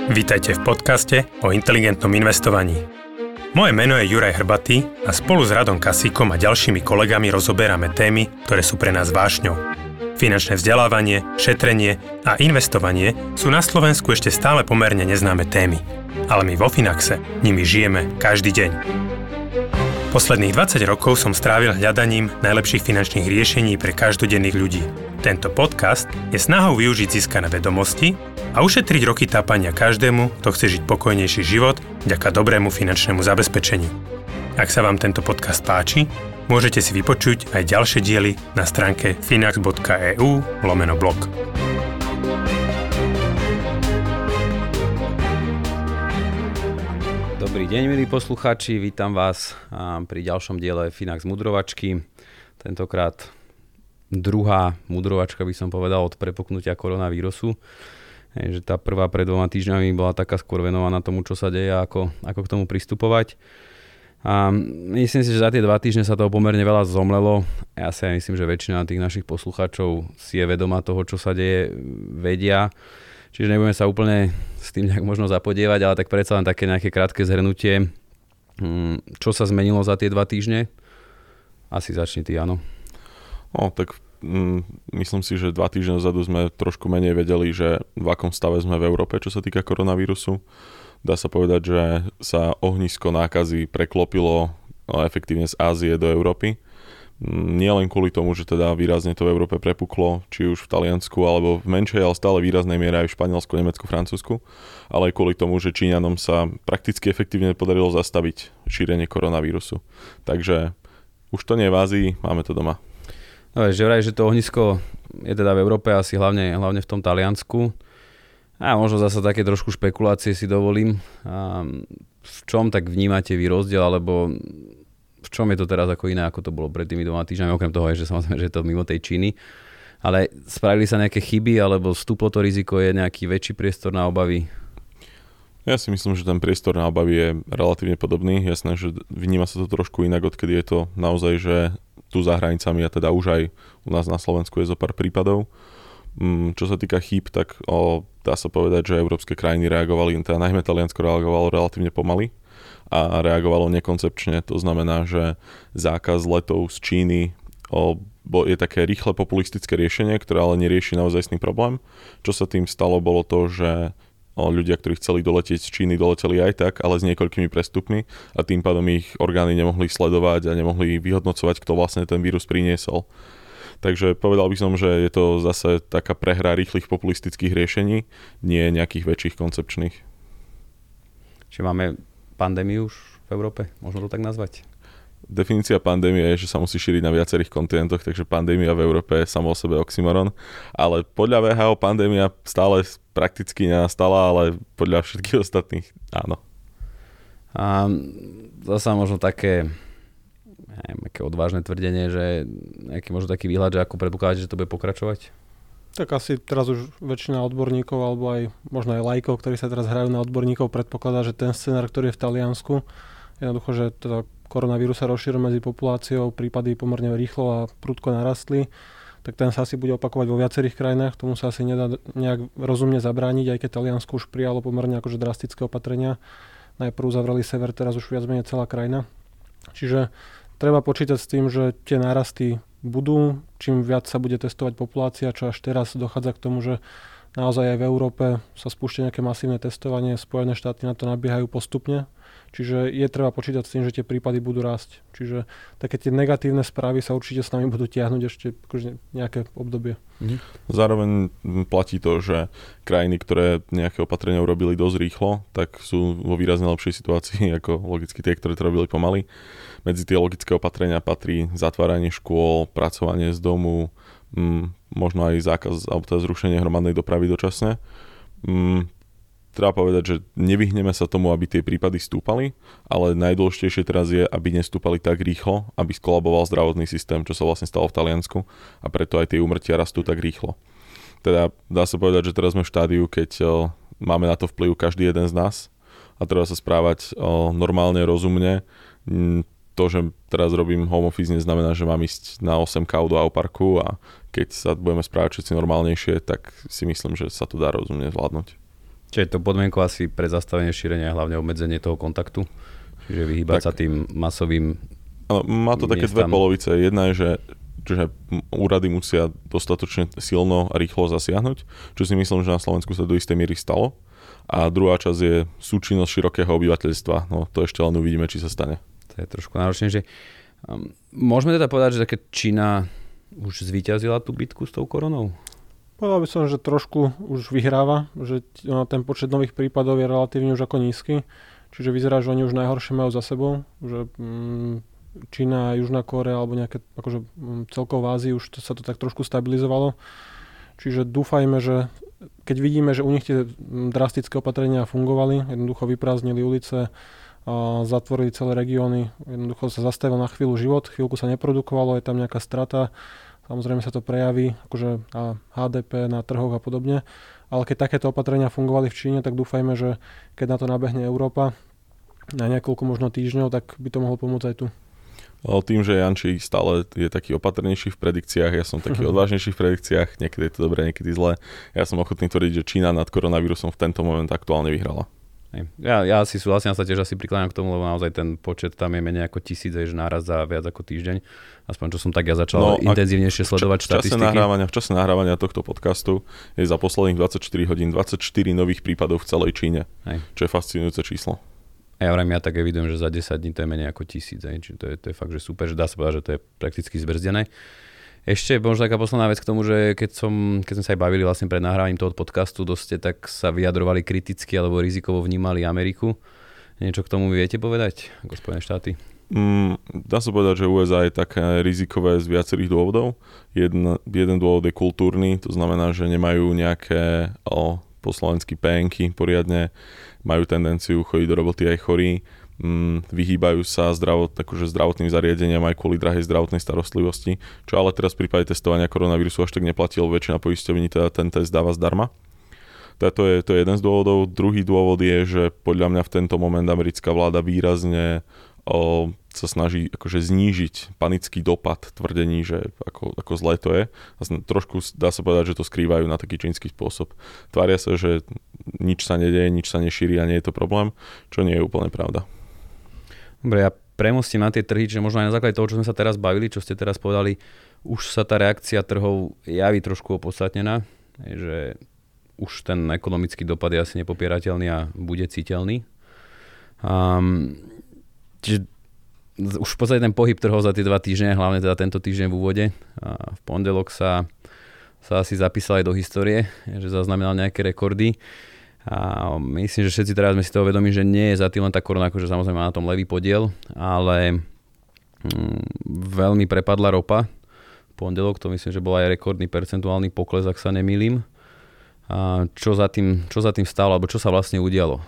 Vítajte v podcaste o inteligentnom investovaní. Moje meno je Juraj Hrbatý a spolu s Radom Kasíkom a ďalšími kolegami rozoberáme témy, ktoré sú pre nás vášňou. Finančné vzdelávanie, šetrenie a investovanie sú na Slovensku ešte stále pomerne neznáme témy. Ale my vo Finaxe nimi žijeme každý deň. Posledných 20 rokov som strávil hľadaním najlepších finančných riešení pre každodenných ľudí. Tento podcast je snahou využiť získané vedomosti a ušetriť roky tápania každému, kto chce žiť pokojnejší život vďaka dobrému finančnému zabezpečeniu. Ak sa vám tento podcast páči, môžete si vypočuť aj ďalšie diely na stránke finax.eu/blog. Dobrý deň, milí poslucháči, vítam vás pri ďalšom diele Finax mudrovačky. Tentokrát druhá mudrovačka, by som povedal, od prepuknutia koronavírusu. Že tá prvá pred 2 týždňami bola taká skôr venovaná tomu, čo sa deje, ako k tomu pristupovať. A myslím si, že za tie 2 týždne sa toho pomerne veľa zomlelo. Ja si aj myslím, že väčšina tých našich poslucháčov si je vedomá toho, čo sa deje, vedia. Čiže nebudeme sa úplne s tým nejak možno zapodievať, ale tak predsa len také nejaké krátke zhrnutie. Čo sa zmenilo za tie 2 týždne? Asi začni ty, áno. Myslím si, že 2 týždne dozadu sme trošku menej vedeli, že v akom stave sme v Európe, čo sa týka koronavírusu. Dá sa povedať, že sa ohnisko nákazy preklopilo efektívne z Ázie do Európy. Nie len kvôli tomu, že teda výrazne to v Európe prepuklo, či už v Taliansku, alebo v menšej, ale stále výraznej miere aj v Španielsku, Nemecku, Francúzsku, ale aj kvôli tomu, že Číňanom sa prakticky efektívne podarilo zastaviť šírenie koronavírusu. Takže už to nie je v Ázii, máme to doma. No, že vraj, že to ohnisko je teda v Európe, asi hlavne v tom Taliansku. A možno zasa také trošku špekulácie si dovolím. V čom tak vnímate vy rozdiel, alebo v čom je to teraz ako iné, ako to bolo pred tými 2 týždňami, okrem toho, že samozrejme, že je to mimo tej Číny. Ale spravili sa nejaké chyby, alebo vstúplo to riziko, je nejaký väčší priestor na obavy? Ja si myslím, že ten priestor na obavy je relatívne podobný. Jasné, že vníma sa to trošku inak, odkedy je to naozaj, že tu za hranicami a teda už aj u nás na Slovensku je zo pár prípadov. Čo sa týka chýb, tak dá sa povedať, že európske krajiny reagovali, teda najmä Taliansko reagovalo relatívne pomaly a reagovalo nekoncepčne. To znamená, že zákaz letov z Číny je také rýchle populistické riešenie, ktoré ale nerieši naozajstný problém. Čo sa tým stalo, bolo to, že ľudia, ktorí chceli doletieť z Číny, doleteli aj tak, ale s niekoľkými prestupmi a tým pádom ich orgány nemohli sledovať a nemohli vyhodnocovať, kto vlastne ten vírus priniesol. Takže povedal by som, že je to zase taká prehra rýchlych populistických riešení, nie nejakých väčších koncepčných. Čiže máme pandémiu už v Európe? Možno to tak nazvať? Definícia pandémie je, že sa musí šíriť na viacerých kontinentoch, takže pandémia v Európe je samo o sebe oxymoron. Ale podľa WHO pandémia stále prakticky nenastala, ale podľa všetkých ostatných áno. A zasa možno také odvážne tvrdenie, že nejaký možno taký výhľad, že ako predpokladáte, že to bude pokračovať? Tak asi teraz už väčšina odborníkov, alebo aj možno aj laikov, ktorí sa teraz hrajú na odborníkov, predpokladá, že ten scenár, ktorý je v Taliansku, jednoducho, že teda koronavírus sa rozšíril medzi populáciou, prípady pomerne rýchlo a prudko narastli, tak ten sa asi bude opakovať vo viacerých krajinách, tomu sa asi nedá nejak rozumne zabrániť, aj keď Taliansko už prijalo pomerne akože drastické opatrenia. Najprv uzavreli sever, teraz už viac menej celá krajina. Čiže treba počítať s tým, že tie nárasty budú, čím viac sa bude testovať populácia, čo až teraz dochádza k tomu, že naozaj aj v Európe sa spúšťa nejaké masívne testovanie, Spojené štáty na to nabiehajú postupne. Čiže je treba počítať s tým, že tie prípady budú rásť. Čiže také tie negatívne správy sa určite s nami budú tiahnuť ešte nejaké obdobie. Zároveň platí to, že krajiny, ktoré nejaké opatrenia urobili dosť rýchlo, tak sú vo výrazne lepšej situácii ako logicky tie, ktoré to robili pomaly. Medzi tie logické opatrenia patrí zatváranie škôl, pracovanie z domu, možno aj zákaz alebo teda zrušenie hromadnej dopravy dočasne. Treba povedať, že nevyhneme sa tomu, aby tie prípady stúpali, ale najdôležitejšie teraz je, aby nestúpali tak rýchlo, aby skolaboval zdravotný systém, čo sa vlastne stalo v Taliansku a preto aj tie úmrtia rastú tak rýchlo. Teda dá sa povedať, že teraz sme v štádiu, keď máme na to vplyv každý jeden z nás a treba sa správať normálne, rozumne. To, že teraz robím home office, neznamená, že mám ísť na 8K do Auparku a keď sa budeme správať všetci normálnejšie, tak si myslím, že sa to dá rozumne zvládnuť. Čiže to podmienko asi pre zastavenie šírenia je hlavne obmedzenie toho kontaktu, čiže vyhýbať sa tým masovým má to také dve polovice. Jedna je, že úrady musia dostatočne silno a rýchlo zasiahnuť, čo si myslím, že na Slovensku sa do istej miery stalo. A druhá časť je súčinnosť širokého obyvateľstva. No to ešte len uvidíme, či sa stane. To je trošku náročnejšie. Môžeme teda povedať, že keď Čína už zvíťazila tú bitku s tou koronou? Povedal by som, že trošku už vyhráva, že ten počet nových prípadov je relatívne už ako nízky, čiže vyzerá, že oni už najhoršie majú za sebou, že Čína, Južná Kórea alebo nejaké akože celkovo v Ázii už sa to tak trošku stabilizovalo, čiže dúfajme, že keď vidíme, že u nich tie drastické opatrenia fungovali, jednoducho vyprázdnili ulice, zatvorili celé regióny, jednoducho sa zastavil na chvíľu život, chvíľku sa neprodukovalo, je tam nejaká strata. Samozrejme sa to prejaví akože na HDP, na trhoch a podobne. Ale keď takéto opatrenia fungovali v Číne, tak dúfajme, že keď na to nabehne Európa na niekoľko možno týždňov, tak by to mohlo pomôcť aj tu. Tým, že Janči stále je taký opatrnejší v predikciách, ja som taký odvážnejší v predikciách, niekedy je to dobré, niekedy zlé. Ja som ochotný tvrdiť, že Čína nad koronavírusom v tento moment aktuálne vyhrala. Ja si súhlasím, sa tiež asi prikláňam k tomu, lebo naozaj ten počet tam je menej ako 1000, že náraz za viac ako týždeň. Aspoň čo som tak ja začal intenzívnejšie sledovať štatistiky. V čase nahrávania tohto podcastu je za posledných 24 hodín 24 nových prípadov v celej Číne, čo je fascinujúce číslo. A ja vrajím, ja tak evidujem, že za 10 dní to je menej ako 1000, čiže to je fakt, že super, že dá sa povedať, že to je prakticky zbrzdené. Ešte možno taká posledná vec k tomu, že keď sme sa aj bavili vlastne pred nahrávaním toho podcastu, dosť tak sa vyjadrovali kriticky alebo rizikovo vnímali Ameriku. Niečo k tomu viete povedať, ako Spojené štáty? Dá sa povedať, že USA je také rizikové z viacerých dôvodov. Jeden dôvod je kultúrny, to znamená, že nemajú nejaké po slovensky PN-ky poriadne, majú tendenciu chodiť do roboty aj chorí, vyhýbajú sa zdravotným zariadeniam aj kvôli drahej zdravotnej starostlivosti, čo ale teraz v prípade testovania koronavírusu až tak neplatilo, väčšina poisťovní teda ten test dáva zdarma. To je jeden z dôvodov. Druhý dôvod je, že podľa mňa v tento moment americká vláda výrazne sa snaží akože znížiť panický dopad tvrdení, že ako zlé to je. A trošku dá sa povedať, že to skrývajú na taký čínsky spôsob. Tvária sa, že nič sa nedeje, nič sa nešíri a nie je to problém, čo nie je úplne pravda. Dobre, ja premostím na tie trhy, že možno aj na základe toho, čo sme sa teraz bavili, čo ste teraz povedali, už sa tá reakcia trhov javí trošku opodstatnená, že už ten ekonomický dopad je asi nepopierateľný a bude citeľný. Čiže už v podstate ten pohyb trhov za tie 2 týždne, hlavne teda tento týždeň v úvode, v pondelok sa asi zapísal aj do histórie, že zaznamenal nejaké rekordy. A myslím, že všetci teraz sme si toho vedomí, že nie je za tým len tá korona, akože samozrejme má na tom levý podiel, ale veľmi prepadla ropa. V pondelok to myslím, že bol aj rekordný percentuálny pokles, ak sa nemýlim. A čo za tým stálo, alebo čo sa vlastne udialo?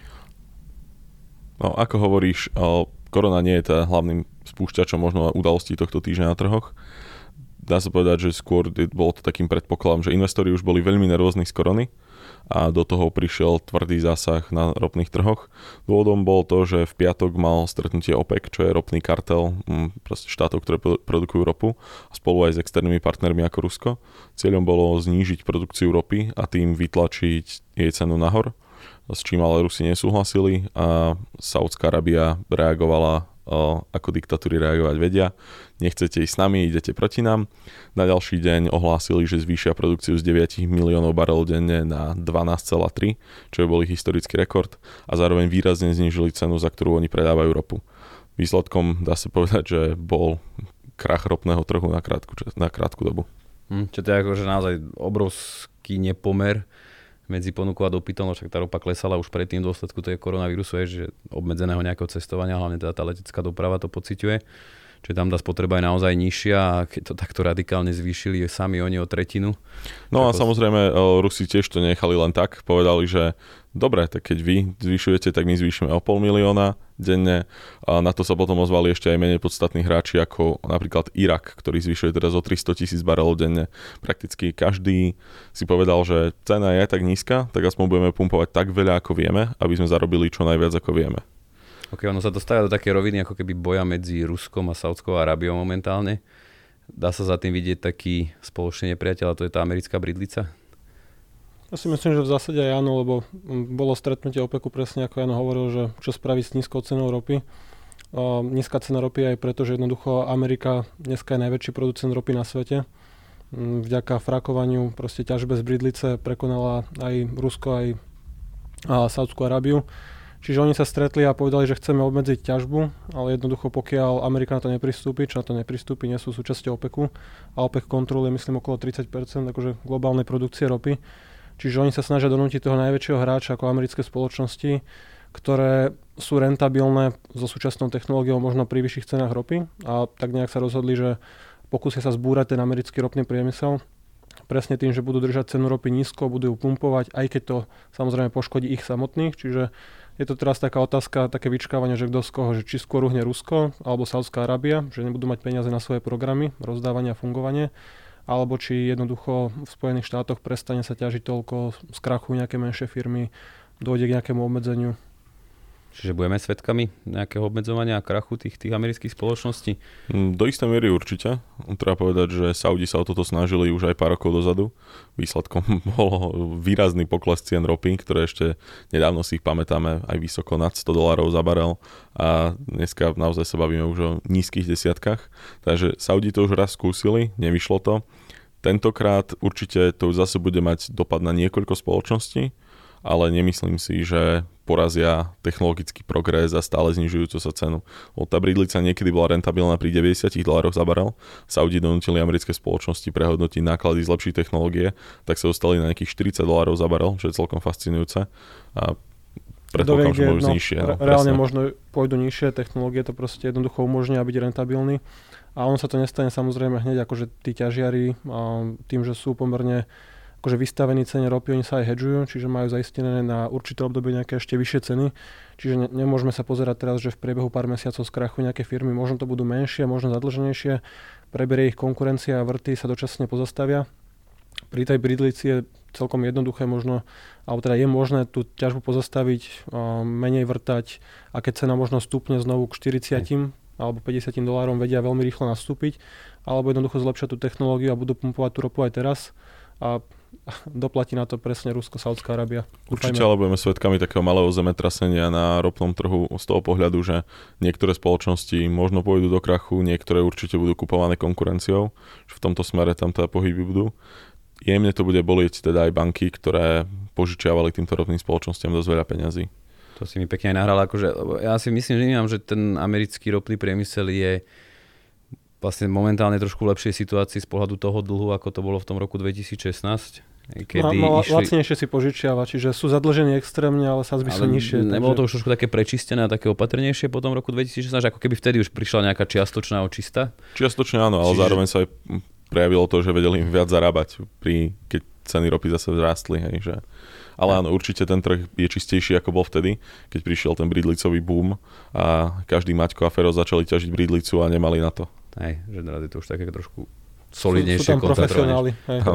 No, ako hovoríš, korona nie je teda hlavným spúšťačom možno udalostí tohto týždňa na trhoch. Dá sa povedať, že skôr bolo to takým predpokladom, že investori už boli veľmi nervózni z korony a do toho prišiel tvrdý zásah na ropných trhoch. Dôvodom bolo to, že v piatok mal stretnutie OPEC, čo je ropný kartel štátov, ktoré produkujú ropu, a spolu aj s externými partnermi ako Rusko. Cieľom bolo znížiť produkciu ropy a tým vytlačiť jej cenu nahor, s čím ale Rusi nesúhlasili a Saudská Arábia reagovala ako diktatúry reagovať vedia. Nechcete ísť s nami, idete proti nám. Na ďalší deň ohlásili, že zvýšia produkciu z 9 miliónov barelov denne na 12,3, čo je bol historický rekord, a zároveň výrazne znížili cenu, za ktorú oni predávajú ropu. Výsledkom dá sa povedať, že bol krach ropného trhu na krátku dobu. Čo to je akože naozaj obrovský nepomer medzi ponukou a dopytom, však tá ropa klesala už predtým v dôsledku toho koronavírusu, že obmedzeného nejakého cestovania, hlavne teda tá letecká doprava to pociťuje. Čiže tam tá spotreba je naozaj nižšia a keď to takto radikálne zvýšili sami oni o tretinu. No a samozrejme Rusi tiež to nechali len tak. Povedali, že dobre, tak keď vy zvyšujete, tak my zvýšime o 500 000 denne. A na to sa potom ozvali ešte aj menej podstatní hráči, ako napríklad Irak, ktorý zvyšuje teraz o 300 000 barelov denne. Prakticky každý si povedal, že cena je tak nízka, tak aspoň budeme pumpovať tak veľa, ako vieme, aby sme zarobili čo najviac, ako vieme. Ok, ono sa dostáva do také roviny, ako keby boja medzi Ruskom a Saudskou Arábiou momentálne. Dá sa za tým vidieť taký spoločný nepriateľ, a to je tá americká bridlica? Ja si myslím, že v zásade aj áno, lebo bolo stretnutie OPECu presne ako Jano hovoril, že čo spraviť s nízkou cenou ropy. Nízka cena ropy aj preto, že jednoducho Amerika dneska je najväčší producent ropy na svete. Vďaka frakovaniu, proste ťažbe z bridlice prekonala aj Rusko, aj Saúdskú Arábiu. Čiže oni sa stretli a povedali, že chceme obmedziť ťažbu, ale jednoducho pokiaľ Amerika na to nepristúpi, čo na to nepristúpi, nie sú súčasťou OPECu a OPEC kontroluje myslím okolo 30% akože globálnej produkcie ropy. Čiže oni sa snažia donútiť toho najväčšieho hráča ako americké spoločnosti, ktoré sú rentabilné so súčasnou technológiou možno pri vyšších cenách ropy a tak nejak sa rozhodli, že pokúsia sa zbúrať ten americký ropný priemysel. Presne tým, že budú držať cenu ropy nízko, budú ju pumpovať, aj keď to samozrejme poškodí ich samotných. Čiže je to teraz taká otázka, také vyčkávanie, že kto z koho, že či skôr uhne Rusko alebo Saudská Arábia, že nebudú mať peniaze na svoje programy, rozdávanie a fungovanie, alebo či jednoducho v Spojených štátoch prestane sa ťažiť toľko, skrachujú nejaké menšie firmy, dôjde k nejakému obmedzeniu. Čiže budeme svedkami nejakého obmedzovania a krachu tých amerických spoločností? Do istej miery určite. Treba povedať, že Saudi sa o toto snažili už aj pár rokov dozadu. Výsledkom bol výrazný pokles cien ropy, ktoré ešte nedávno si ich pamätáme aj vysoko nad $100 za barel. A dneska naozaj sa bavíme už o nízkych desiatkách. Takže Saudi to už raz skúsili, nevyšlo to. Tentokrát určite to zase bude mať dopad na niekoľko spoločností, ale nemyslím si, že porazia technologický progres a stále znižujúcu sa cenu. Tá bridlica niekedy bola rentabilná pri $90 za barel. Saudi donútili americké spoločnosti prehodnotiť náklady z lepších technológie, tak sa dostali na nejakých $40 za barel, čo je celkom fascinujúce. A predpokladám, že môžu nižšie. Reálne možno pôjdu nižšie, technológie to proste jednoducho umožnia byť rentabilný. A on sa to nestane samozrejme hneď, akože tí ťažiari tým, že sú pomerne akože vystavení cene ropy, oni sa aj hedžujú, čiže majú zaistené na určité obdobie nejaké ešte vyššie ceny. Čiže nemôžeme sa pozerať teraz, že v priebehu pár mesiacov skrachujú nejaké firmy, možno to budú menšie, možno zadlženejšie, preberie ich konkurencia a vrty sa dočasne pozastavia. Pri tej bridlici je celkom jednoduché možno, alebo teda je možné tú ťažbu pozastaviť, menej vrtať a keď cena možno stupne znovu k 40 alebo $50 vedia veľmi rýchlo nastúpiť, alebo jednoducho zlepšia tú technológiu a budú pumpovať tú ropu aj teraz a doplatí na to presne Rusko, Saudská Arábia. Určite, ale budeme svedkami takého malého zemetrasenia na ropnom trhu z toho pohľadu, že niektoré spoločnosti možno pôjdu do krachu, niektoré určite budú kupované konkurenciou, že v tomto smere tam teda pohyby budú. Jemne to bude bolieť teda aj banky, ktoré požičiavali týmto ropným spoločnostiam dosť veľa peňazí. To si mi pekne aj nahral, akože ja si myslím, že neviem, že ten americký ropný priemysel je vlastne momentálne trošku v lepšej situácii z pohľadu toho dlhu, ako to bolo v tom roku 2016. Lacnejšie si požičiava, čiže sú zadlžení extrémne, ale sadzby sú nižšie. Nebolo to už trošku také prečistené a také opatrnejšie po tom roku 2016, ako keby vtedy už prišla nejaká čiastočná očista? Čiastočne áno, ale zároveň sa aj prejavilo to, že vedeli im viac zarábať, keď ceny ropy zase vzrástli. Hej, že... Ale áno, určite ten trh je čistejší, ako bol vtedy, keď prišiel ten bridlicový boom a každý Maťko a Fero začali ťažiť bridlicu a nemali na to. Hej, že je to už také trošku solidnejšie. Sú tam profesionáli.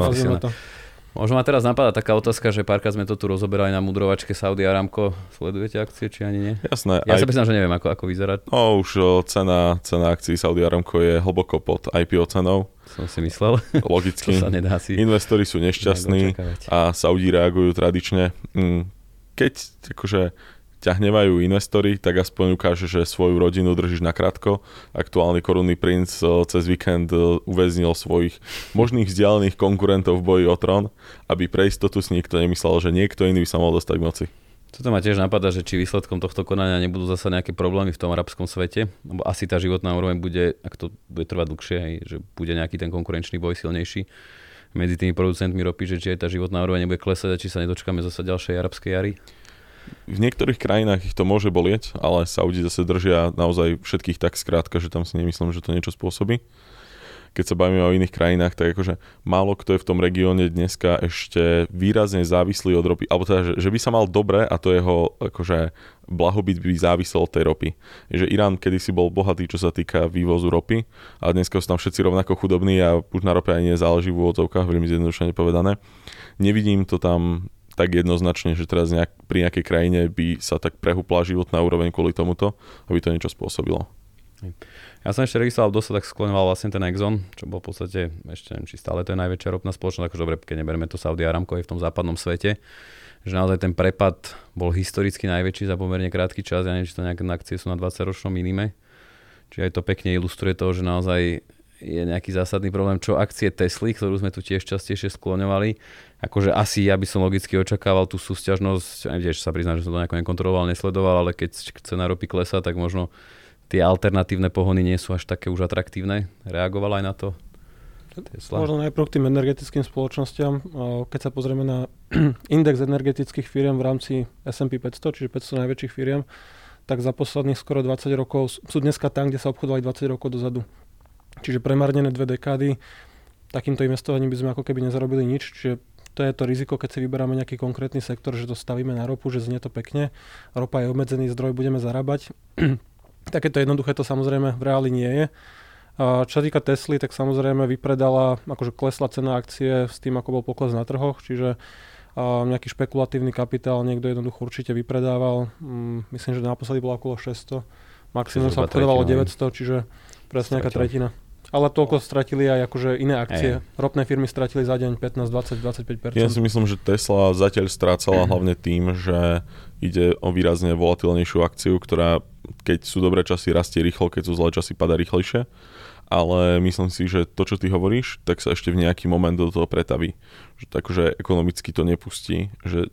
Možno ma teraz napadá taká otázka, že párkrát sme to tu rozoberali na mudrovačke Saudi Aramco. Sledujete akcie, či ani nie? Jasné. Ja sa priznám, že neviem, ako vyzerá. No už cena akcií Saudi Aramco je hlboko pod IPO cenou. Som si myslel. Logicky. To sa nedá si. Investori sú nešťastní a Saudi reagujú tradične. Keď akože ťa hnevajú investori, tak aspoň ukáže, že svoju rodinu držíš nakrátko. Aktuálny korunný princ cez víkend uväznil svojich možných vzdialených konkurentov v boji o trón, aby pre istotu si nikto nemyslel, že niekto iný by sa mohol dostať k moci. Toto ma tiež napadá, že či výsledkom tohto konania nebudú zasa nejaké problémy v tom arabskom svete, lebo asi tá životná úroveň bude, ak to bude trvať dlhšie, že bude nejaký ten konkurenčný boj silnejší medzi tými producentmi ropy, že či aj tá životná úroveň nebude klesať a či sa nedočkáme zasa ďalšej arabskej jary. V niektorých krajinách ich to môže bolieť, ale Saudi zase držia naozaj všetkých tak skrátka, že tam si nemyslím, že to niečo spôsobí. Keď sa bavíme o iných krajinách, tak akože málo kto je v tom regióne dneska ešte výrazne závislý od ropy. Alebo teda, že by sa mal dobre a to jeho akože blahobyt by závisel od tej ropy. Že Irán kedysi bol bohatý, čo sa týka vývozu ropy, a dneska sú tam všetci rovnako chudobní a už na rope ani nezáleží v úvodzovkách, veľmi zjednodušene povedané. Nevidím to tam tak jednoznačne, že teraz pri nejakej krajine by sa tak prehúpla životná úroveň kvôli tomuto, aby to niečo spôsobilo. Ja som ešte registroval, dosť tak skloňoval vlastne ten Exxon, čo bol v podstate, ešte neviem, či stále to je najväčšia ropná spoločnosť, akože dobre, keď neberieme to Saudi Aramco aj v tom západnom svete, že naozaj ten prepad bol historicky najväčší za pomerne krátky čas, ja neviem, či to nejaké akcie sú na 20-ročnom minime, čiže aj to pekne ilustruje to, že naozaj je nejaký zásadný problém, čo akcie Tesly, ktorú sme tu tiež častejšie skloňovali. Akože asi ja by som logicky očakával tú súťažnosť, aj tiež sa priznám, že som to nejako nekontroloval, nesledoval, ale keď cena ropy klesá, tak možno tie alternatívne pohony nie sú až také už atraktívne. Reagoval aj na to Tesla? Možno najprv k tým energetickým spoločnostiam. Keď sa pozrieme na index energetických firiem v rámci S&P 500, čiže 500 najväčších firiem, tak za posledných skoro 20 rokov sú dneska tam, kde sa obchodovali 20 rokov dozadu. Čiže premárnené 2 dekády, takýmto investovaním by sme ako keby nezarobili nič, čiže to je to riziko, keď si vyberáme nejaký konkrétny sektor, že to stavíme na ropu, že znie to pekne, ropa je obmedzený zdroj, budeme zarábať. Takéto jednoduché to samozrejme v reáli nie je. Čo sa týka Tesly, tak samozrejme vypredala, akože klesla cena akcie s tým, ako bol pokles na trhoch, čiže nejaký špekulatívny kapitál niekto jednoducho určite vypredával. Myslím, že naposledy bolo okolo 600, maximum sa obchodovalo 900, čiže presne nejaká tretina. Ale toľko stratili aj akože iné akcie. Ropné firmy stratili za deň 15, 20, 25%. Ja si myslím, že Tesla zatiaľ strácala hlavne tým, že ide o výrazne volatilnejšiu akciu, ktorá keď sú dobré časy rastie rýchlo, keď sú zlé časy padá rýchlejšie. Ale myslím si, že to, čo ty hovoríš, tak sa ešte v nejaký moment do toho pretaví. Že takže ekonomicky to nepustí, že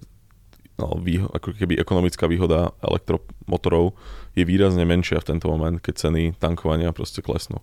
ako keby ekonomická výhoda elektromotorov je výrazne menšia v tento moment, keď ceny tankovania proste klesnú.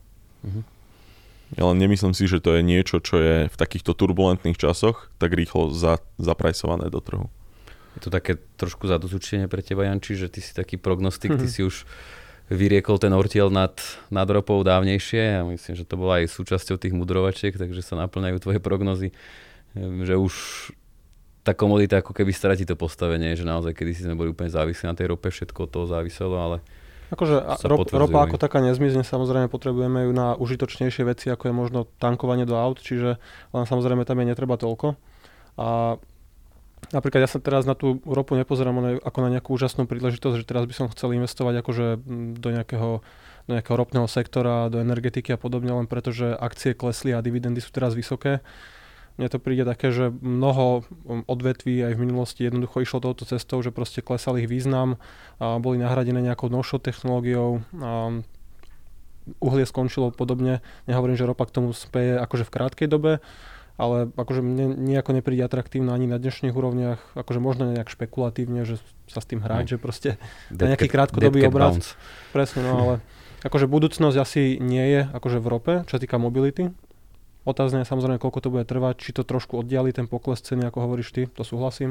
Ale nemyslím si, že to je niečo, čo je v takýchto turbulentných časoch tak rýchlo zaprajsované do trhu. Je to také trošku zadozučenie pre teba, Janči, že ty si taký prognostik, ty si už vyriekol ten ortiel nad ropou dávnejšie a myslím, že to bola aj súčasťou tých mudrovačiek, takže sa naplňajú tvoje prognozy, že už tá komodita ako keby stratí to postavenie, že naozaj kedysi sme boli úplne závislí na tej rope, všetko od toho záviselo, ale akože ropa ako taká nezmizne, samozrejme potrebujeme ju na užitočnejšie veci, ako je možno tankovanie do aut, čiže len samozrejme tam je netreba toľko. A napríklad ja sa teraz na tú ropu nepozerám ako na nejakú úžasnú príležitosť, že teraz by som chcel investovať akože do nejakého ropného sektora, do energetiky a podobne, len preto, že akcie klesli a dividendy sú teraz vysoké. Mne to príde také, že mnoho odvetví aj v minulosti jednoducho išlo touto cestou, že proste klesal ich význam a boli nahradené nejakou novšou technológiou. A uhlie skončilo podobne. Nehovorím, že ropa k tomu speje akože v krátkej dobe, ale akože mne nejako nepríde atraktívne ani na dnešných úrovniach, akože možno nejak špekulatívne, že sa s tým hrať, že proste nejaký krátkodobý obraz. Presne, no ale akože budúcnosť asi nie je akože v rope, čo sa týka mobility. Otázne je samozrejme, koľko to bude trvať, či to trošku oddiali ten pokles ceny, ako hovoríš ty, to súhlasím.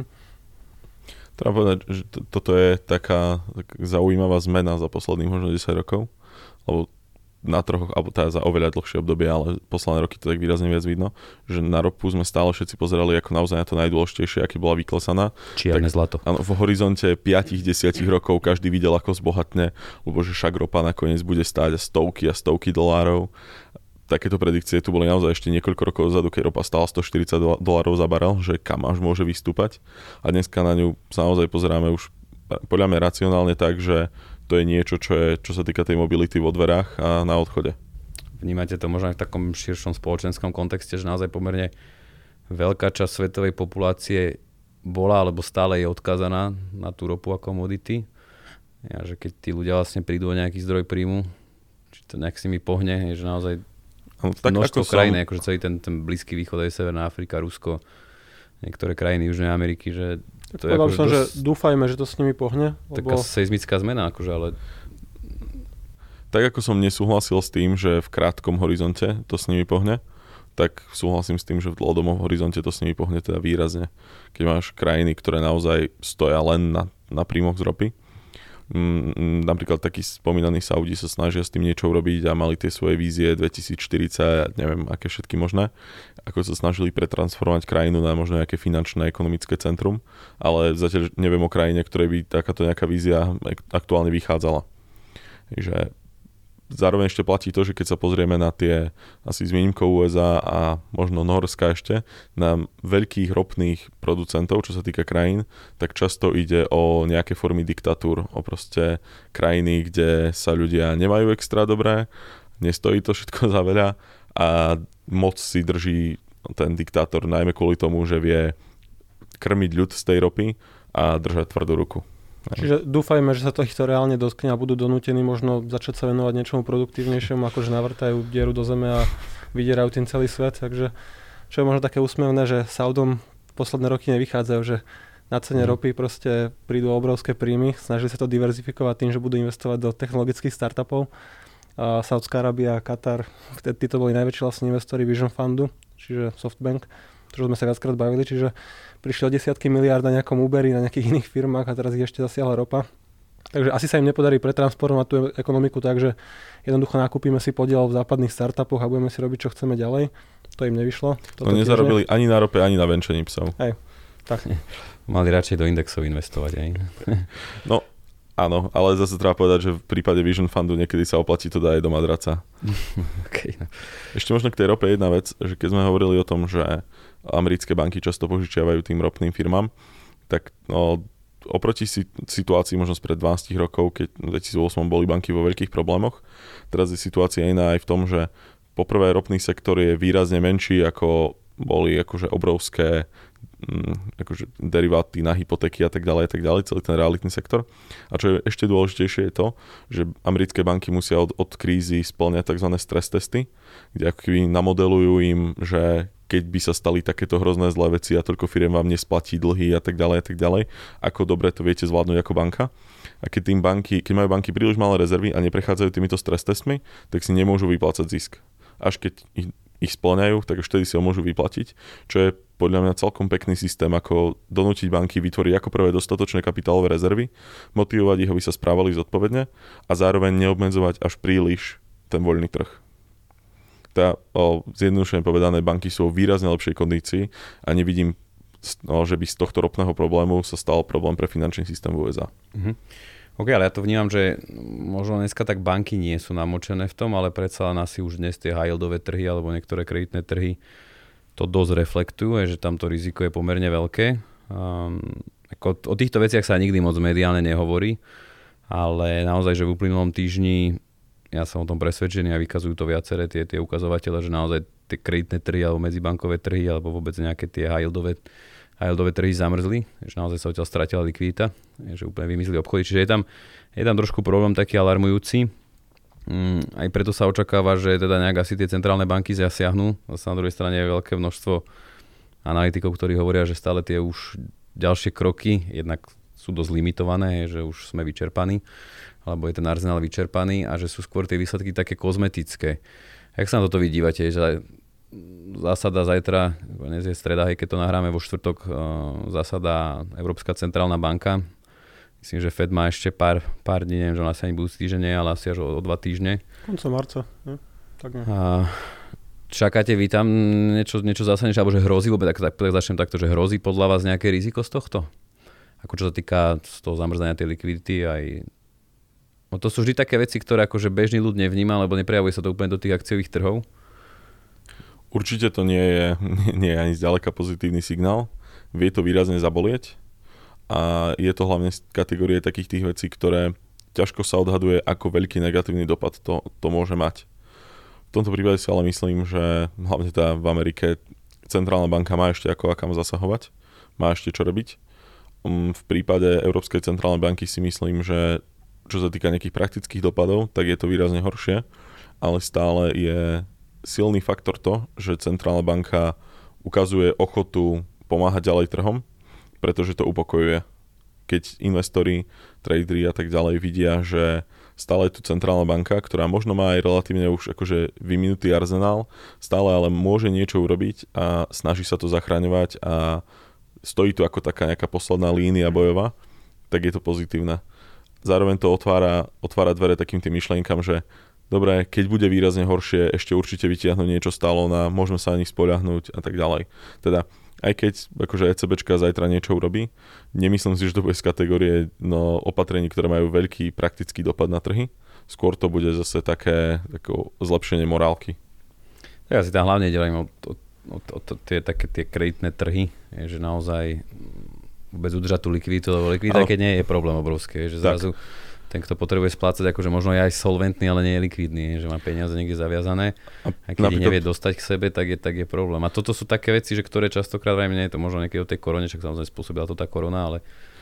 Treba povedať, že toto je taká zaujímavá zmena za posledných možno 10 rokov, lebo na trhoch, alebo teda za oveľa dlhšie obdobie, ale posledné roky to tak výrazne viac vidno, že na ropu sme stále všetci pozerali ako naozaj na to najdôležitejšie, aké bola vyklesaná. Čierne zlato. Áno, v horizonte 5-10 rokov každý videl, ako zbohatne, lebo že však ropa nakoniec bude stáť stovky a stovky dolárov. Takéto predikcie tu boli naozaj ešte niekoľko rokov dozadu, keď ropa stála $140 za barel, že kam až môže vystúpať. A dneska na ňu sa naozaj pozeráme už podľa mňa racionálne tak, že to je niečo, čo sa týka tej mobility vo dverách a na odchode. Vnímate to možno aj v takom širšom spoločenskom kontexte, že naozaj pomerne veľká časť svetovej populácie bola alebo stále je odkázaná na tú ropu a komodity. A že keď tí ľudia vlastne prídu o nejaký zdroj príjmu, či to nejak s nimi pohne, je, že naozaj množstvo krajín, akože celý ten Blízky východ, aj Severná Afrika, Rusko, niektoré krajiny Južnej Ameriky, že to je povedal som, že dúfajme, že to s nimi pohne. Taká seizmická zmena, akože, ale tak ako som nesúhlasil s tým, že v krátkom horizonte to s nimi pohne, tak súhlasím s tým, že v dlhodobom horizonte to s nimi pohne teda výrazne. Keď máš krajiny, ktoré naozaj stoja len na príjmoch z ropy, napríklad takí spomínaní Saudi sa snažia s tým niečo urobiť a mali tie svoje vízie 2040, neviem aké všetky možné, ako sa snažili pretransformovať krajinu na možno nejaké finančné ekonomické centrum, ale zatiaľ neviem o krajine, ktorej by takáto nejaká vízia aktuálne vychádzala. Takže zároveň ešte platí to, že keď sa pozrieme na tie, asi s výnimkou USA a možno Norska ešte, na veľkých ropných producentov, čo sa týka krajín, tak často ide o nejaké formy diktatúr, o proste krajiny, kde sa ľudia nemajú extra dobré, nestojí to všetko za veľa a moc si drží ten diktátor najmä kvôli tomu, že vie krmiť ľud z tej ropy a držať tvrdú ruku. Čiže dúfajme, že sa to ich to reálne dotkne a budú donútení možno začať sa venovať niečomu produktívnejšiemu, ako že navrtajú dieru do zeme a vydierajú tým celý svet. Takže čo je možno také úsmevné, že Saudom posledné roky nevychádzajú, že na cene ropy proste prídu obrovské príjmy, snažili sa to diverzifikovať tým, že budú investovať do technologických startupov. A Saudská Arábia a Katar, títo boli najväčší vlastne investori Vision Fundu, čiže SoftBank, ktorú sme sa viackrát bavili, čiže prišli o desiatky miliárd na nejakom Uberi, na nejakých iných firmách a teraz ich ešte zasiahla ropa. Takže asi sa im nepodarí pretransformovať tú ekonomiku tak, že jednoducho nakúpime si podiel v západných startupoch a budeme si robiť, čo chceme ďalej. To im nevyšlo. To nezarobili ani na rope, ani na venčení psov. Hej, tak. Mali radšej do indexov investovať, aj. No, áno, ale zase treba povedať, že v prípade Vision Fundu niekedy sa oplatí to dať aj do madraca. Okay. Ešte možno k tej rope jedna vec, že keď sme hovorili o tom, že americké banky často požičiavajú tým ropným firmám, tak oproti situácii možno spred 12 rokov, keď v 2008 boli banky vo veľkých problémoch, teraz je situácia iná aj v tom, že poprvé ropný sektor je výrazne menší, ako boli akože obrovské akože deriváty na hypotéky a tak ďalej, celý ten realitný sektor. A čo je ešte dôležitejšie je to, že americké banky musia od krízy spĺňať tzv. Stres testy, kde ako namodelujú im, že keď by sa stali takéto hrozné zlé veci a toľko firiem vám nesplatí dlhy a tak ďalej, ako dobre to viete zvládnuť ako banka. A keď majú banky príliš malé rezervy a neprechádzajú týmito stres testmi, tak si nemôžu vyplácať zisk. Až keď ich spĺňajú, tak už vtedy si ho môžu vyplatiť, čo je podľa mňa celkom pekný systém, ako donútiť banky vytvoriť ako prvé dostatočné kapitálové rezervy, motivovať ich, aby sa správali zodpovedne a zároveň neobmedzovať až príliš ten voľný trh. Zjednodušene povedané, banky sú v výrazne lepšej kondícii a nevidím, že by z tohto ropného problému sa stal problém pre finančný systém v USA. OK, ale ja to vnímam, že možno dneska tak banky nie sú namočené v tom, ale predsa len asi už dnes tie high-yieldové trhy alebo niektoré kreditné trhy to dosť reflektujú, že tam to riziko je pomerne veľké. O týchto veciach sa nikdy moc mediálne nehovorí, ale naozaj, že v uplynulom týždni ja som o tom presvedčený a vykazujú to viaceré tie ukazovatele, že naozaj tie kreditné trhy alebo medzibankové trhy alebo vôbec nejaké tie high-yieldové trhy zamrzli, že naozaj sa odtiaľ stratila likvidita, že úplne vymizli obchody. Čiže je tam trošku problém taký alarmujúci. Aj preto sa očakáva, že teda nejak asi tie centrálne banky zasiahnu. Zase na druhej strane je veľké množstvo analytikov, ktorí hovoria, že stále tie už ďalšie kroky jednak sú dosť limitované, že už sme vyčerpaní, alebo je ten arzenál vyčerpaný a že sú skôr tie výsledky také kozmetické. Jak sa na toto vy dívate, že zásada zajtra, dnes je streda, keď to nahráme vo štvrtok, zásada Európska centrálna banka. Myslím, že Fed má ešte pár dní, neviem, že on asi ani budúci týždeň nie, ale asi až o 2 týždne. Koncom marca, ne? Tak nie. Čakáte vy tam niečo zásadnejšie, alebo že hrozí, lebo tak začnem takto, že hrozí podľa vás nejaké riziko z tohto? Ako čo sa týka z toho zamrzania tej likvidity aj... No to sú vždy také veci, ktoré akože bežný ľud nevníma, lebo neprejavuje sa to úplne do tých akciových trhov. Určite to nie je ani zďaleka pozitívny signál. Vie to výrazne zabolieť a je to hlavne z kategórie takých tých vecí, ktoré ťažko sa odhaduje, ako veľký negatívny dopad to môže mať. V tomto prípade si ale myslím, že hlavne teda v Amerike centrálna banka má ešte ako kam zasahovať, má ešte čo robiť. V prípade Európskej centrálnej banky si myslím, že čo sa týka nejakých praktických dopadov, tak je to výrazne horšie, ale stále je silný faktor to, že centrálna banka ukazuje ochotu pomáhať ďalej trhom, pretože to upokojuje. Keď investori, tradery a tak ďalej vidia, že stále je tu centrálna banka, ktorá možno má aj relatívne už akože vyminutý arzenál, stále ale môže niečo urobiť a snaží sa to zachraňovať a stojí tu ako taká nejaká posledná línia bojová, tak je to pozitívne. Zároveň to otvára dvere takým tým myšlienkam, že dobre, keď bude výrazne horšie, ešte určite vytiahnuť niečo stálo na, môžeme sa na nich spoľahnúť a tak ďalej. Teda aj keď akože ECBčka zajtra niečo urobí, nemyslím si, že to bude z kategórie opatrení, ktoré majú veľký praktický dopad na trhy. skôr to bude zase také zlepšenie morálky. Ja si tam hlavne delím o tie kreditné trhy, že naozaj vôbec udržať tú likviditu, lebo likvidita, keď nie je problém obrovský, že zrazu ten, kto potrebuje splácať, akože možno je aj solventný, ale nie je likvidný, že má peniaze niekde zaviazané a keď ich nevie dostať k sebe, tak je problém. A toto sú také veci, že ktoré častokrát vrajme, nie je to možno niekedy o tej korone, však samozrejme spôsobila to tá korona, ale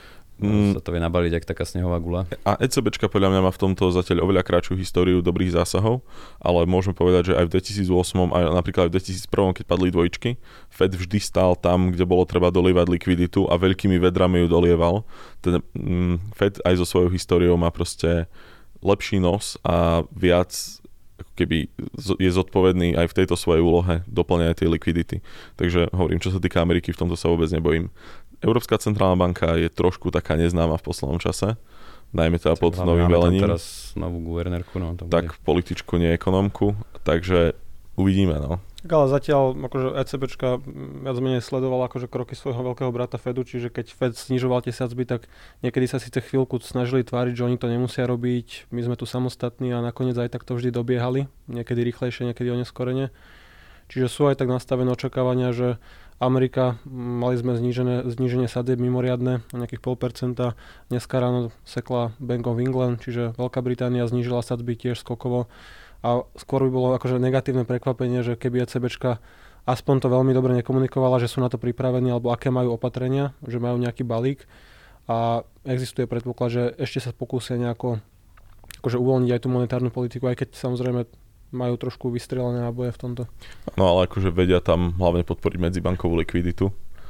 sa to vie nabaliť jak taká snehová guľa. A ECBčka podľa mňa má v tomto zatiaľ oveľa kratšiu históriu dobrých zásahov, ale môžeme povedať, že aj v 2008 aj napríklad aj v 2001, keď padli dvojčky, Fed vždy stál tam, kde bolo treba dolievať likviditu a veľkými vedrami ju dolieval. Ten Fed aj so svojou históriou má proste lepší nos a viac ako keby je zodpovedný aj v tejto svojej úlohe doplňania tej likvidity. Takže hovorím, čo sa týka Ameriky, v tomto sa vôbec nebojím. Európska centrálna banka je trošku taká neznáma v poslednom čase, najmä teda pod novým velením. Teraz novú guvernérku, tak političku, nie ekonomku, takže uvidíme, no. Ale zatiaľ akože ECBčka viac menej sledovala akože kroky svojho veľkého brata Fedu, čiže keď Fed znižoval tie sadzby, tak niekedy sa síce chvíľku snažili tváriť, že oni to nemusia robiť, my sme tu samostatní a nakoniec aj tak to vždy dobiehali, niekedy rýchlejšie, niekedy oneskorene. Čiže sú aj tak nastavené očakávania, že Amerika, mali sme zníženie sadzieb mimoriadne o nejakých 0,5%, dneska ráno sekla Bank of England, čiže Veľká Británia znížila sadzby tiež skokovo. A skôr by bolo akože negatívne prekvapenie, že keby ECBčka aspoň to veľmi dobre nekomunikovala, že sú na to pripravení, alebo aké majú opatrenia, že majú nejaký balík. A existuje predpoklad, že ešte sa pokúsia nejako akože uvoľniť aj tú monetárnu politiku, aj keď samozrejme majú trošku vystrelené náboje v tomto. No ale akože vedia tam hlavne podporiť medzibankovú likviditu.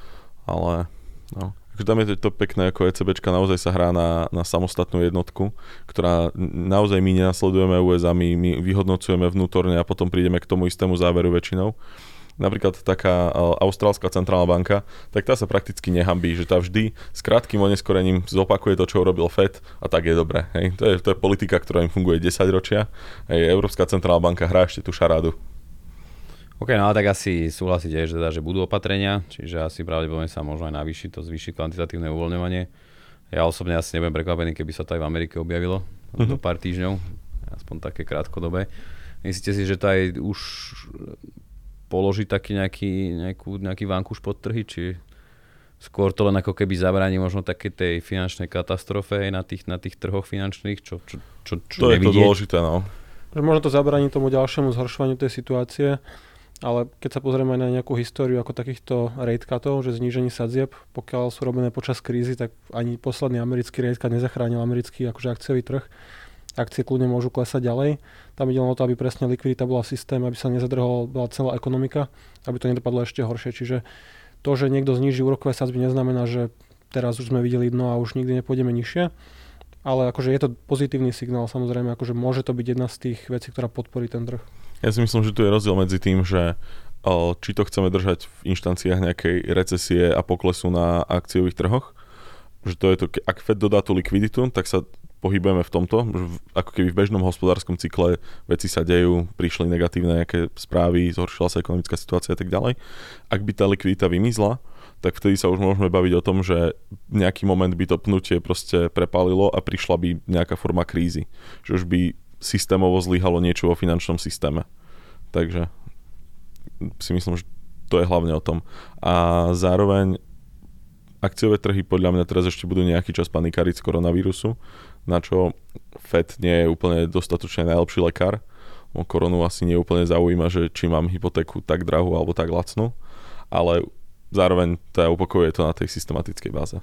Ale no. Tam je to pekné, ako ECBčka naozaj sa hrá na samostatnú jednotku, ktorá naozaj my nenasledujeme USA, my vyhodnocujeme vnútorne a potom prídeme k tomu istému záveru väčšinou. Napríklad taká austrálska centrálna banka, tak tá sa prakticky nehanbí, že tá vždy s krátkym oneskorením zopakuje to, čo urobil Fed a tak je dobre. Hej. To je politika, ktorá im funguje 10 ročia. Hej, Európska centrálna banka hrá ešte tú šarádu. OK, no ale tak asi súhlasíte, že budú opatrenia, čiže asi pravdepodobne sa možno aj navýši, to zvýši kvantitatívne uvoľňovanie. Ja osobne asi nebudem prekvapený, keby sa to aj v Amerike objavilo do pár týždňov, aspoň také krátkodobé. Myslíte si, že to aj už položí taký nejaký vankúš pod trhy, či skôr to len ako keby zabráni možno také tej finančnej katastrofe na tých trhoch finančných, čo to je to dôležité, no. Možno to zabráni tomu ďalšiemu zhoršovaniu tej situácie, ale keď sa pozrieme aj na nejakú históriu ako takýchto rate cutov, že znížení sadzieb, pokiaľ sú robené počas krízy, tak ani posledný americký rate cut nezachránil americký akože akciový trh. Akcie kľudne môžu klesať ďalej. Tam ide len o to, aby presne likvidita bola v systéme, aby sa nezadrhovala celá ekonomika, aby to nedopadlo ešte horšie. Čiže to, že niekto zníži úrokové sadzby, neznamená, že teraz už sme videli dno a už nikdy nepôjdeme nižšie. Ale akože je to pozitívny signál, samozrejme, akože môže to byť jedna z tých vecí, ktorá podporí ten trh. Ja si myslím, že tu je rozdiel medzi tým, že či to chceme držať v inštanciách nejakej recesie a poklesu na akciových trhoch, že to je to, ak Fed dodá tú likviditu, tak sa pohybujeme v tomto, ako keby v bežnom hospodárskom cykle veci sa dejú, prišli negatívne nejaké správy, zhoršila sa ekonomická situácia a tak ďalej. Ak by tá likvidita vymizla, tak vtedy sa už môžeme baviť o tom, že nejaký moment by to pnutie proste prepálilo a prišla by nejaká forma krízy. Že už by systémovo zlyhalo niečo vo finančnom systéme. Takže si myslím, že to je hlavne o tom. A zároveň akciové trhy podľa mňa teraz ešte budú nejaký čas panikáriť z koronavírusu, na čo Fed nie je úplne dostatočne najlepší lekár. Koronu asi nie úplne zaujíma, že či mám hypotéku tak drahú alebo tak lacnú, ale zároveň teda upokojuje to na tej systematickej báze.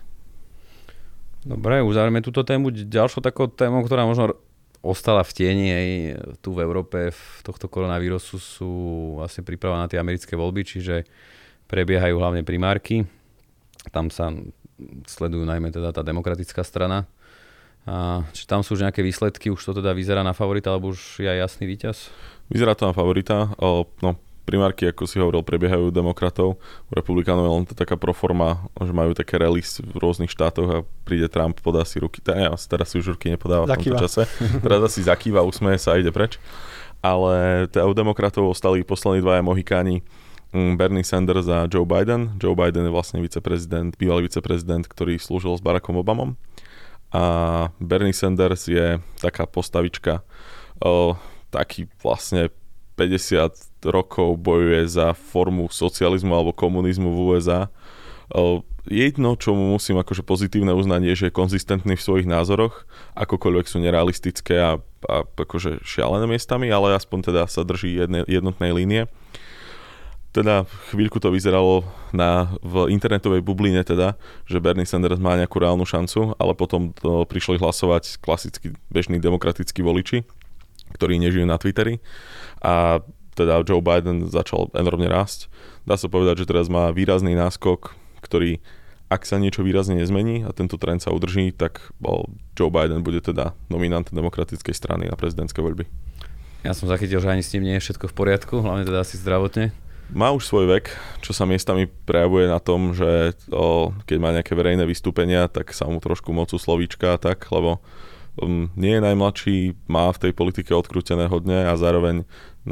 Dobre, uzavrime túto tému. Ďalšou takou témou, ktorá možno ostala v tieni aj tu v Európe v tohto koronavírusu, sú vlastne príprava na tie americké voľby, čiže prebiehajú hlavne primárky. Tam sa sledujú najmä teda tá demokratická strana. Či tam sú už nejaké výsledky, už to teda vyzerá na favorita, alebo už je aj jasný víťaz? Vyzerá to na favorita. Primárky, ako si hovoril, prebiehajú demokratov. U republikánov je len to taká proforma, že majú také rallies v rôznych štátoch a príde Trump, podá si ruky. Teraz si už ruky nepodáva v tomto čase. Teraz asi zakýva, usmeje sa a ide preč. Ale u demokratov ostali poslední dvaja mohikáni, Bernie Sanders a Joe Biden. Joe Biden je vlastne bývalý viceprezident, ktorý slúžil s Barackom Obamom. a Bernie Sanders je taká postavička, taký vlastne 50 rokov bojuje za formu socializmu alebo komunizmu v USA. Jedno, čo mu musím akože pozitívne uznať, je, že je konzistentný v svojich názoroch, akokoľvek sú nerealistické a akože šialené miestami, ale aspoň teda sa drží jednotnej línie. Teda chvíľku to vyzeralo v internetovej bubline teda, že Bernie Sanders má nejakú reálnu šancu, ale potom prišli hlasovať klasicky bežní demokratickí voliči, ktorí nežijú na Twitteri, a teda Joe Biden začal enormne rásť. Dá sa povedať, že teraz má výrazný náskok, ktorý, ak sa niečo výrazne nezmení a tento trend sa udrží, tak Joe Biden bude teda nominant demokratickej strany na prezidentské voľby. Ja som zachytil, že ani s ním nie je všetko v poriadku, hlavne teda asi zdravotne. Má už svoj vek, čo sa miestami prejavuje na tom, že keď má nejaké verejné vystúpenia, tak sa mu trošku mocú slovíčka a tak, lebo nie je najmladší, má v tej politike odkrútené hodne a zároveň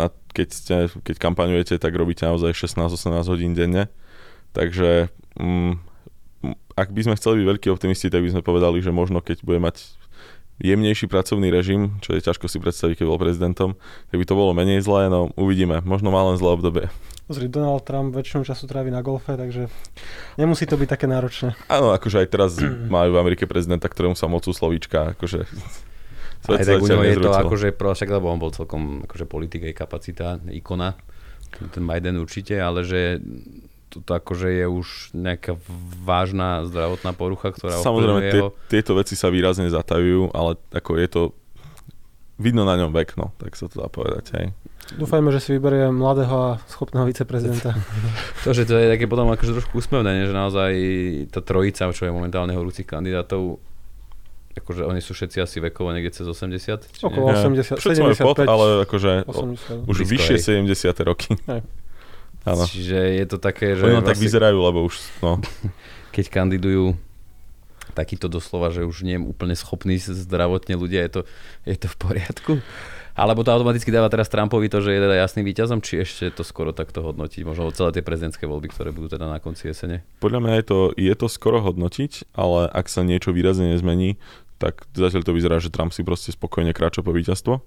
keď kampaňujete, tak robíte naozaj 16-18 hodín denne. Takže ak by sme chceli byť veľkí optimisti, tak by sme povedali, že možno keď bude mať jemnejší pracovný režim, čo je ťažko si predstaviť, keď bol prezidentom, tak by to bolo menej zlé, no uvidíme. Možno má len zlé obdobie. Pozri, Donald Trump väčšinu času trávi na golfe, takže nemusí to byť také náročné. Áno, akože aj teraz majú v Amerike prezidenta, ktorému sa mocú slovíčka, akože... Aj tak u neho je to akože, však lebo on bol celkom akože politik, aj kapacita, ikona, ten Biden určite, ale že toto akože je už nejaká vážna zdravotná porucha, ktorá samozrejme jeho... tieto veci sa výrazne zatajujú, ale ako je to vidno na ňom vek, no, tak sa to dá povedať, hej. Dúfajme, že si vyberie mladého a schopného viceprezidenta. To, že to je také potom akože trošku úsmevné, že naozaj tá trojica, čo je momentálne horúcich kandidátov, akože oni sú všetci asi vekovo niekde cez 80? Okolo 80, 75. Pod, ale akože 80. Už vyššie 70. roky. Hej. Áno. Čiže je to také, že... Oni tak vyzerajú, lebo už, no. Keď kandidujú takýto doslova, že už nie je úplne schopní zdravotne ľudia, je to v poriadku? Alebo to automaticky dáva teraz Trumpovi to, že je teda jasným víťazom, či ešte to skoro takto hodnotiť? Možno celé tie prezidentské voľby, ktoré budú teda na konci jesene? Podľa mňa je to skoro hodnotiť, ale ak sa niečo výrazne nezmení, tak zatiaľ to vyzerá, že Trump si proste spokojne kráča po víťazstvo.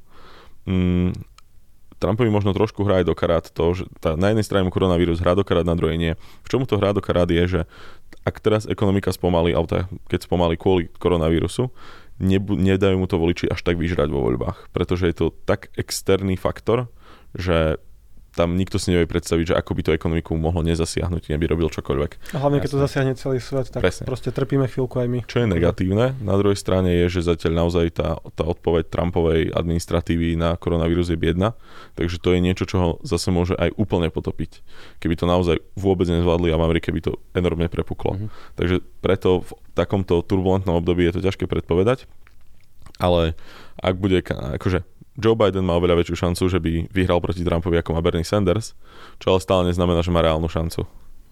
Trumpovi možno trošku hrá aj do karát to, že na jednej strane mu koronavírus hrá do karát, na druhej nie. V čomu to hrá do karát je, že ak teraz ekonomika spomalí, alebo keď spomalí kvôli koronavírusu, nedajú mu to voliči až tak vyžrať vo voľbách. Pretože je to tak externý faktor, že tam nikto si nevie predstaviť, že ako by to ekonomiku mohlo nezasiahnuť, neby robil čokoľvek. A hlavne, keď to zasiahne celý svet, tak presne. Proste trpíme chvíľku aj my. Čo je negatívne, na druhej strane je, že zatiaľ naozaj tá odpoveď Trumpovej administratívy na koronavírus je biedna, takže to je niečo, čo ho zase môže aj úplne potopiť. Keby to naozaj vôbec nezvládli a v Amerike by to enormne prepuklo. Takže preto v takomto turbulentnom období je to ťažké predpovedať, ale ak bude, akože Joe Biden má oveľa väčšiu šancu, že by vyhral proti Trumpovi, ako má Bernie Sanders, čo ale stále neznamená, že má reálnu šancu.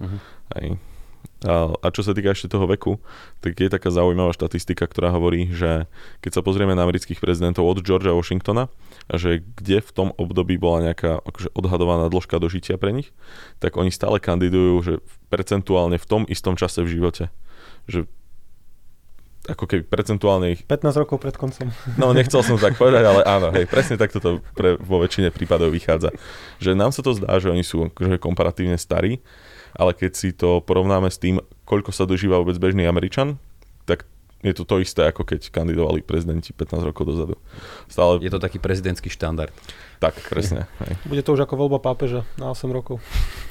A čo sa týka ešte toho veku, tak je taká zaujímavá štatistika, ktorá hovorí, že keď sa pozrieme na amerických prezidentov od Georgea Washingtona, a že kde v tom období bola nejaká akože odhadovaná dĺžka dožitia pre nich, tak oni stále kandidujú, že percentuálne v tom istom čase v živote. Že ako keby percentuálne 15 rokov pred koncom. No, nechcel som tak povedať, ale áno, hej, presne takto to vo väčšine prípadov vychádza. Že nám sa to zdá, že oni sú akože komparatívne starí, ale keď si to porovnáme s tým, koľko sa dožíva vôbec bežný Američan, tak je to isté, ako keď kandidovali prezidenti 15 rokov dozadu. Stále... Je to taký prezidentský štandard. Tak, presne. Hej. Bude to už ako voľba pápeža na 8 rokov.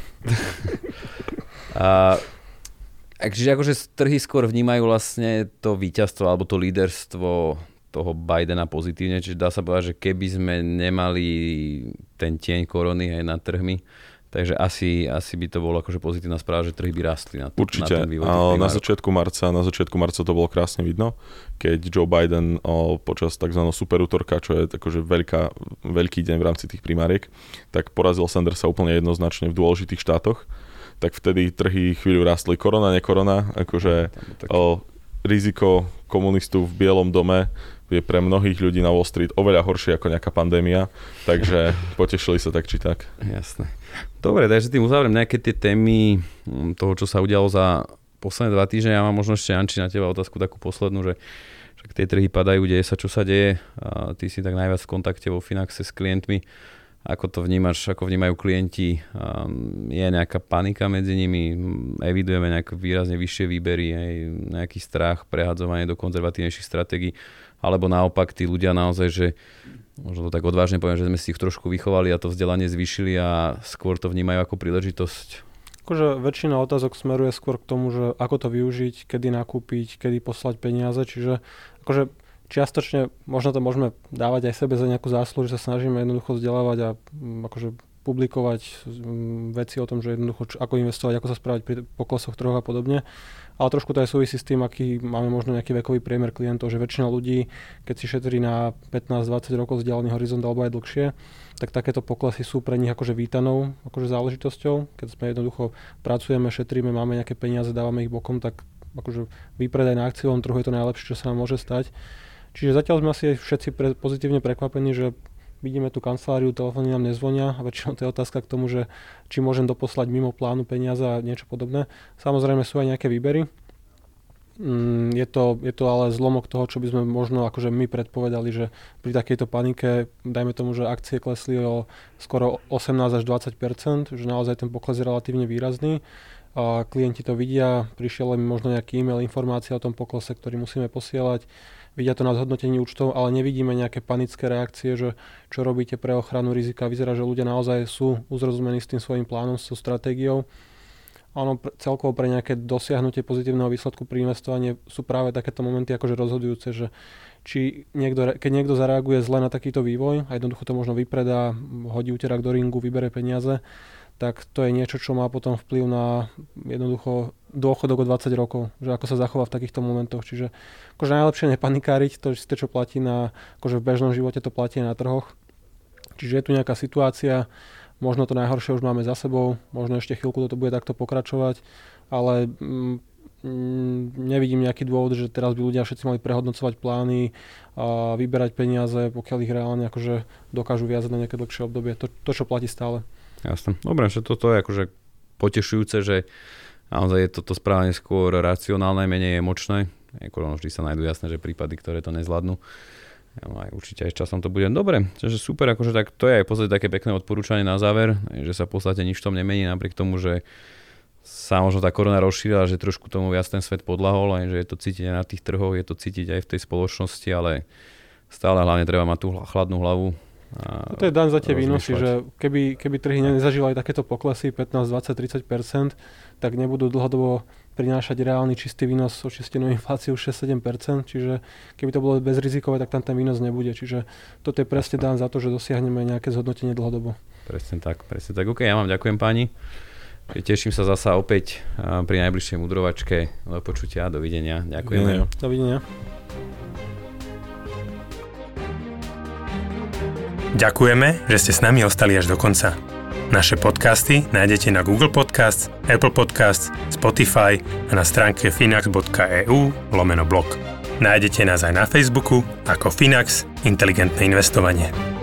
Čiže akože trhy skôr vnímajú vlastne to víťazstvo alebo to líderstvo toho Bidena pozitívne, čiže dá sa povedať, že keby sme nemali ten tieň korony aj nad trhmi, takže asi by to bolo akože pozitívna správa, že trhy by rastli na určite. Na ten vývoj. Na začiatku marca to bolo krásne vidno, keď Joe Biden počas tzv. Superútorka, čo je akože veľký deň v rámci tých primáriek, tak porazil Sandersa úplne jednoznačne v dôležitých štátoch. Tak vtedy trhy chvíľu rastli. Korona, nekorona, akože riziko komunistu v Bielom dome je pre mnohých ľudí na Wall Street oveľa horšie ako nejaká pandémia, takže potešili sa tak či tak. Jasné. Dobre, takže tým uzavriem nejaké tie témy toho, čo sa udialo za posledné 2 týždne. Ja mám možno ešte, Janči, na teba otázku takú poslednú, že však tie trhy padajú, deje sa, čo sa deje. A ty si tak najviac v kontakte vo Finaxe s klientmi. Ako to vnímaš, ako vnímajú klienti? Je nejaká panika medzi nimi? Evidujeme nejaké výrazne vyššie výbery, aj nejaký strach, prehadzovanie do konzervatívnejších stratégií? Alebo naopak tí ľudia naozaj, že možno to tak odvážne poviem, že sme si ich trošku vychovali a to vzdelanie zvýšili a skôr to vnímajú ako príležitosť? Akože väčšina otázok smeruje skôr k tomu, že ako to využiť, kedy nakúpiť, kedy poslať peniaze, čiže akože čiastočne možno to môžeme dávať aj sebe za nejakú zásluhu, že sa snažíme jednoducho vzdelávať a akože publikovať veci o tom, že jednoducho ako investovať, ako sa správať pri poklesoch trhov a podobne. Ale trošku to aj súvisí s tým, aký máme možno nejaký vekový priemer klientov, že väčšina ľudí, keď si šetrí na 15-20 rokov vzdialený horizont alebo aj dlhšie, tak takéto poklesy sú pre nich akože vítanou akože záležitosťou. Keď sme jednoducho pracujeme, šetríme, máme nejaké peniaze, dávame ich bokom, tak akože výpredaj na akciovom trhu je to najlepšie, čo sa nám môže stať. Čiže zatiaľ sme asi všetci pozitívne prekvapení, že vidíme tú kanceláriu, telefóny nám nezvonia a väčšinou to je otázka k tomu, že či môžem doposlať mimo plánu peniaze a niečo podobné. Samozrejme sú aj nejaké výbery. Je to ale zlomok toho, čo by sme možno akože my predpovedali, že pri takejto panike, dajme tomu, že akcie klesli o skoro 18 až 20%, že naozaj ten pokles je relatívne výrazný. A klienti to vidia, prišiel im možno nejaký e-mail, informácia o tom poklese, ktorý musíme posielať. Vidia to na zhodnotení účtov, ale nevidíme nejaké panické reakcie, že čo robíte pre ochranu rizika. Vyzerá, že ľudia naozaj sú uzrozumení s tým svojím plánom, s tou stratégiou. Ono celkovo pre nejaké dosiahnutie pozitívneho výsledku pri investovaní sú práve takéto momenty akože rozhodujúce, že keď niekto zareaguje zle na takýto vývoj a jednoducho to možno vypredá, hodí úterák do ringu, vybere peniaze, tak to je niečo, čo má potom vplyv na jednoducho dôchodok o 20 rokov, že ako sa zachová v takýchto momentoch. Čiže akože najlepšie nepanikáriť, to isté, čo platí akože v bežnom živote, to platí na trhoch. Čiže je tu nejaká situácia, možno to najhoršie už máme za sebou, možno ešte chvíľku toto bude takto pokračovať, ale nevidím nejaký dôvod, že teraz by ľudia všetci mali prehodnocovať plány a vyberať peniaze, pokiaľ ich reálne akože dokážu viazať na nejaké dlhšie obdobie. To čo platí stále. Jasné. Dobre, že toto je akože potešujúce, že naozaj je toto správanie skôr racionálne, menej emočné. Vždy sa nájdú jasné, že prípady, ktoré to nezvládnu. Aj určite aj s časom to bude dobre. Čiže super, akože tak to je aj v podstate také pekné odporúčanie na záver, že sa v podstate nič tom nemení, napriek tomu, že sa možno tá korona rozšírila, že trošku tomu viac ten svet podľahol, aj že je to cítiť aj na tých trhoch, je to cítiť aj v tej spoločnosti, ale stále hlavne treba mať tú chladnú hlavu. To je daň za tie výnosy, že keby trhy nezažívali takéto poklesy 15, 20, 30%, tak nebudú dlhodobo prinášať reálny čistý výnos očistenú infláciu 6-7%, čiže keby to bolo bezrizikové, tak tam ten výnos nebude. Čiže toto je presne daň za to, že dosiahneme nejaké zhodnotenie dlhodobo. Presne tak. OK, ja vám ďakujem páni. Teším sa zasa opäť pri najbližšej mudrovačke. Do počutia, dovidenia. Ďakujeme. Dovidenia. Ďakujeme, že ste s nami ostali až do konca. Naše podcasty nájdete na Google Podcasts, Apple Podcasts, Spotify a na stránke finax.eu/blog. Nájdete nás aj na Facebooku ako Finax Inteligentné investovanie.